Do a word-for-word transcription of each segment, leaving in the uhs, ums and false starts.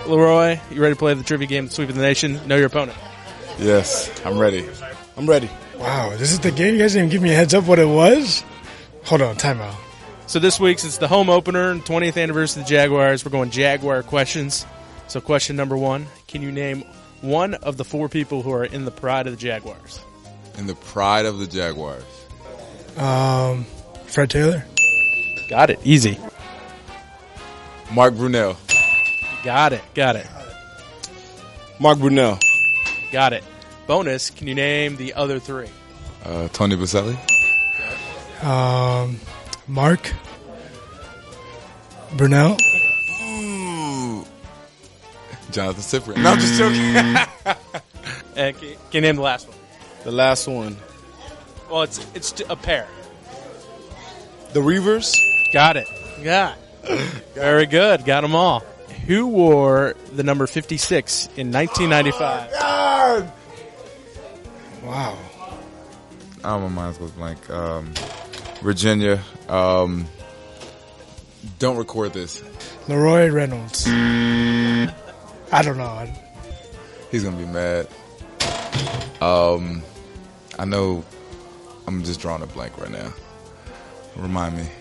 Leroy, you ready to play the trivia game, Sweep of the Nation? Know your opponent. Yes, I'm ready. I'm ready. Wow, this is the game? You guys didn't even give me a heads up what it was? Hold on, timeout. So this week's it's the home opener and twentieth anniversary of the Jaguars. We're going Jaguar questions. So question number one, can you name one of the four people who are in the pride of the Jaguars? In the pride of the Jaguars. Um, Fred Taylor. Got it. Easy. Mark Brunell. Got it. Got it. Mark Brunell. Got it. Bonus, can you name the other three? Uh, Tony Baselli. Um, Mark. Brunell. Ooh. Jonathan Cyprian. No, I'm just joking. And can, can you name the last one? The last one. Well, it's it's a pair. The Reavers. Got it. Got it. Very good. Got them all. Who wore the number fifty-six in nineteen ninety-five? God. Wow. Oh, my mind goes blank. Um, Virginia. Um, don't record this. Leroy Reynolds. I don't know. He's going to be mad. Um, I know I'm just drawing a blank right now. Remind me.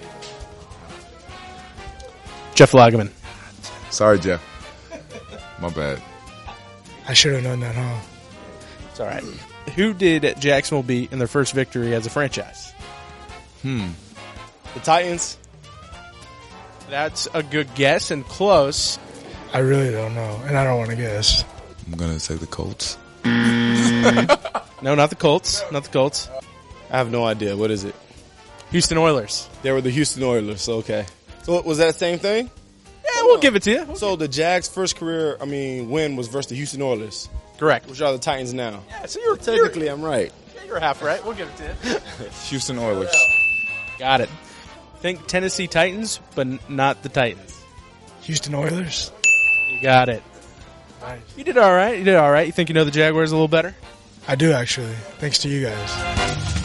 Jeff Lageman. Sorry, Jeff. My bad. I should have known that, huh? It's all right. Who did Jacksonville beat in their first victory as a franchise? Hmm. The Titans. That's a good guess and close. I really don't know, and I don't want to guess. I'm going to say the Colts. No, not the Colts. Not the Colts. I have no idea. What is it? Houston Oilers. They were the Houston Oilers. Okay. So was that the same thing? Yeah, we'll give it to you. We'll So the Jags' first career, I mean, win was versus the Houston Oilers, Correct. which are the Titans now. Yeah, so you're Technically, I'm right. You're, you're half right. We'll give it to you. Houston Oilers. Got it. Think Tennessee Titans, but n- not the Titans. Houston Oilers. You got it. Nice. You did all right. You did all right. You think you know the Jaguars a little better? I do, actually. Thanks to you guys.